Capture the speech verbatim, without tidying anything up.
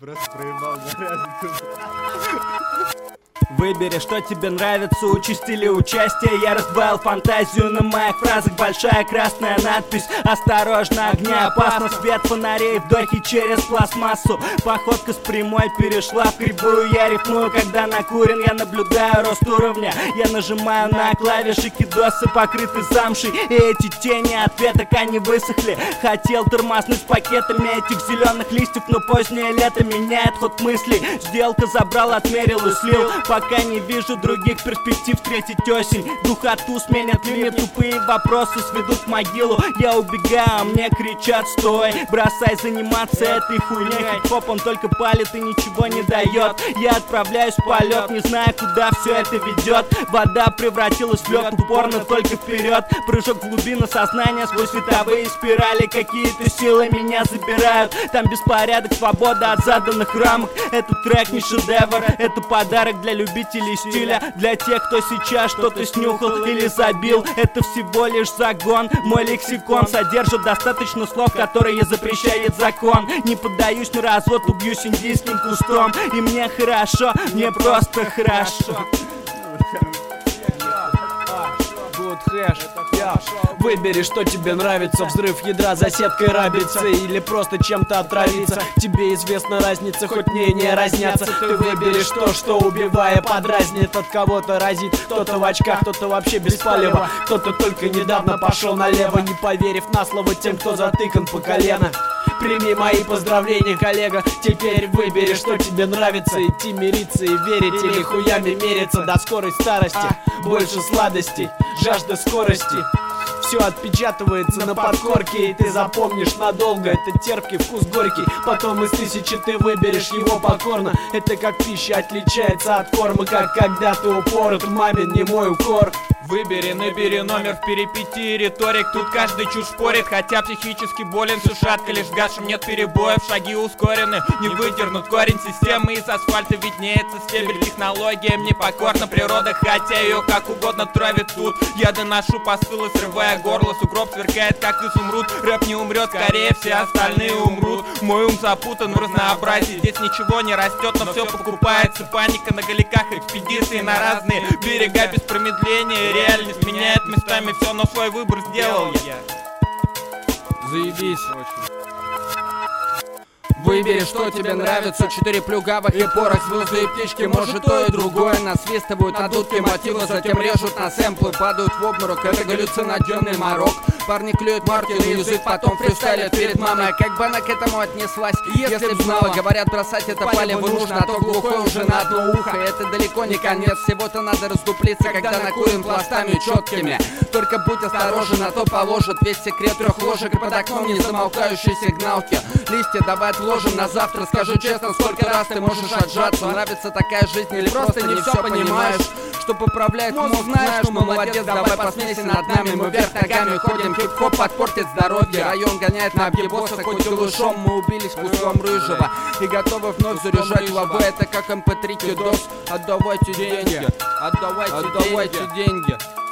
просто проебал зарядку. Выбери, что тебе нравится, участь или участие. Я разбавил фантазию на моих фразах. Большая красная надпись: осторожно, огня опасно. Свет фонарей, вдохи через пластмассу. Походка с прямой перешла в кривую. Я рифмую, когда накурен, я наблюдаю рост уровня. Я нажимаю на клавиши, кидосы покрыты замшей. И эти тени от веток, они высохли. Хотел тормознуть пакетами этих зеленых листьев, но позднее лето меняет ход мыслей. Сделка забрал, отмерил и слил. Пока не вижу других перспектив встретить осень. Духоту сменят лимит, тупые вопросы сведут в могилу. Я убегаю, а мне кричат: стой, бросай заниматься этой хуйней. Хип-хоп он только палит и ничего не дает. Я отправляюсь в полет, не зная, куда все это ведет. Вода превратилась в лед, упорно только вперед. Прыжок в глубины сознания сквозь световые спирали. Какие-то силы меня забирают. Там беспорядок, свобода от заданных рамок. Этот трек не шедевр, это подарок для любителей стиля, для тех, кто сейчас что-то снюхал или забил. Это всего лишь загон. Мой лексикон содержит достаточно слов, которые запрещает закон. Не поддаюсь на развод, убьюсь индийским кустом. И мне хорошо, мне просто хорошо. Хэш, я. Выбери, что тебе нравится: взрыв ядра за сеткой рабицы или просто чем-то отравиться. Тебе известна разница, хоть мнения разнятся. Ты выберешь то, что убивая подразнит. От кого-то разит, кто-то в очках, кто-то вообще без палева, кто-то только недавно пошел налево, не поверив на слово тем, кто затыкан по колено. Прими мои поздравления, коллега. Теперь выбери, что тебе нравится: идти мириться и верить, или хуями мериться до скорой старости. Больше сладостей, жажда скорости. Все отпечатывается на подкорке, и ты запомнишь надолго. Это терпкий вкус горький, потом из тысячи ты выберешь его покорно. Это как пища отличается от формы, как когда ты упорот, мамин не мой укор. Выбери, набери номер в перипетии риторик. Тут каждый чушь спорит, хотя психически болен. Все шатко, лишь с гашем нет перебоев. Шаги ускорены, не выдернут корень системы. Из асфальта виднеется стебель. Технология мне покорна природа, хотя ее как угодно травит тут. Я доношу посылы, срывая горло. Сугроб сверкает, как изумруд. Рэп не умрет, скорее все остальные умрут. Мой ум запутан в разнообразии. Здесь ничего не растет, но все покупается. Паника на галиках, экспедиции на разные берега без промедления. Реальность меняет местами все, но свой выбор сделал я. Заебись. Выбери, что тебе нравится: четыре плюгавых и порох, звезды и птички, может то и другое. Насвистывают на дудке мотивы, затем режут на сэмплы, падают в обморок, это галлюциногенный морок. Парни клюют марки на язык, потом фристайлят перед мамой. Как бы она к этому отнеслась, если б знала? Говорят, бросать это палево нужно, а то глухой уже на одно ухо. Это далеко не конец, всего-то надо раздуплиться, когда накурен пластами четкими. Только будь осторожен, а то положат весь секрет трех ложек, и под окном незамолкающей сигналки. Листья давай отложим на завтра, скажи честно, сколько раз ты можешь отжаться? Нравится такая жизнь или просто не все понимаешь? Что поправляет мозг, знаешь, мы молодец, давай посмейся над нами. Мы вверх ногами ходим, хип-хоп подпортит здоровье. Район гоняет на объебоса, хоть голышом. Мы убились куском рыжего и готовы вновь заряжать лавы. Это как эм пэ три кидос. Отдавайте деньги, отдавайте деньги.